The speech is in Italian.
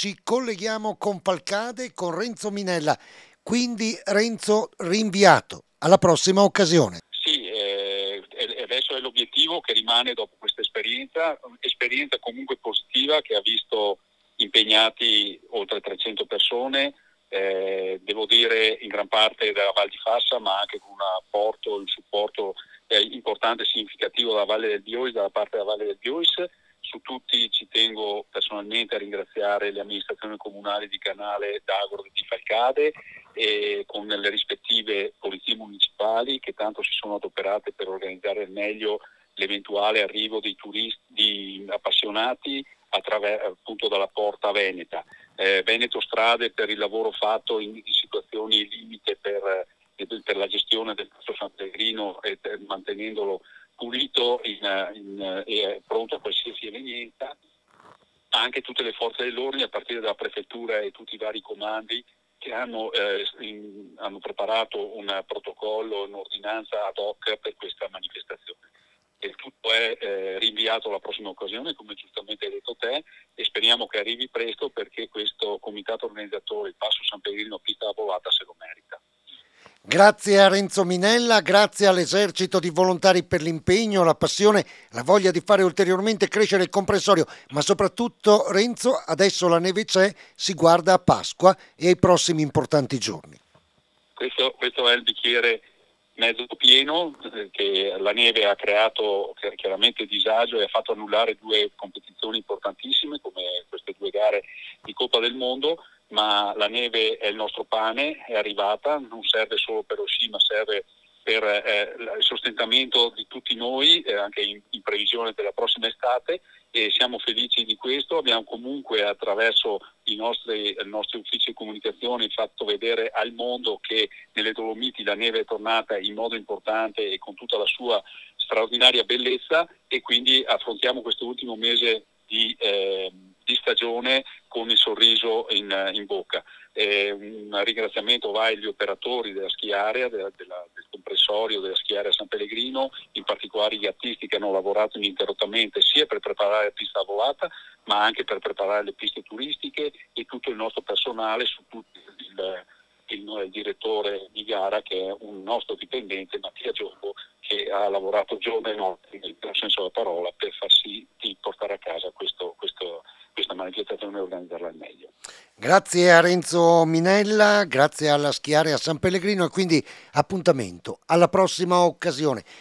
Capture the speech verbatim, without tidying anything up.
ci colleghiamo con Falcade, con Renzo Minella. Quindi Renzo rinviato alla prossima occasione. Sì, eh, e adesso è l'obiettivo che rimane dopo questa esperienza, esperienza comunque positiva che ha visto impegnati oltre trecento persone, eh, devo dire in gran parte dalla Val di Fassa, ma anche con un apporto, il supporto eh, importante e significativo dalla Valle del Biois, dalla parte della Valle del Biois. Su tutti ci tengo personalmente a ringraziare le amministrazioni comunali di Canale d'Agro e di Falcade e con le rispettive polizie municipali che tanto si sono adoperate per organizzare al meglio l'eventuale arrivo dei turisti di appassionati attraverso appunto dalla porta veneta. Eh, Veneto Strade per il lavoro fatto in, in situazioni limite per, per la gestione del nostro San Pellegrino e per, mantenendolo pulito in, in, e pronto a qualsiasi evenienza. Anche tutte le forze dell'ordine a partire dalla prefettura e tutti i vari comandi che hanno, eh, in, hanno preparato un protocollo, un'ordinanza ad hoc per questa manifestazione. E tutto è eh, rinviato alla prossima occasione, come giustamente hai detto te, e speriamo che arrivi presto perché questo comitato organizzatore, il Passo San Pellegrino Pista Volata, se lo merita. Grazie a Renzo Minella, grazie all'esercito di volontari per l'impegno, la passione, la voglia di fare ulteriormente crescere il comprensorio, ma soprattutto Renzo, adesso la neve c'è, si guarda a Pasqua e ai prossimi importanti giorni. Questo, questo è il bicchiere mezzo pieno, eh, che la neve ha creato chiaramente disagio e ha fatto annullare due competizioni importantissime come queste due gare di Coppa del Mondo, ma la neve è il nostro pane, è arrivata, non serve solo per lo sci ma serve per eh, il sostentamento di tutti noi, eh, anche in, in previsione della prossima estate, e siamo felici di questo. Abbiamo comunque attraverso i nostri, i nostri uffici di comunicazione fatto vedere al mondo che nelle Dolomiti la neve è tornata in modo importante e con tutta la sua straordinaria bellezza, e quindi affrontiamo questo ultimo mese di, eh, di stagione con il sorriso in, in bocca. Eh, un ringraziamento va agli operatori della schiarea, della, della, del comprensorio della schiarea San Pellegrino, in particolare gli artisti che hanno lavorato ininterrottamente sia per preparare la pista volata ma anche per preparare le piste turistiche, e tutto il nostro personale, su tutto il, il, il direttore di gara che è un nostro dipendente, Mattia Giombo, che ha lavorato giorno e notte nel vero senso della parola per far sì di portare a casa questo, questo, questa manifestazione e organizzarla al meglio. Grazie a Renzo Minella, grazie alla Schiarea San Pellegrino e quindi appuntamento alla prossima occasione.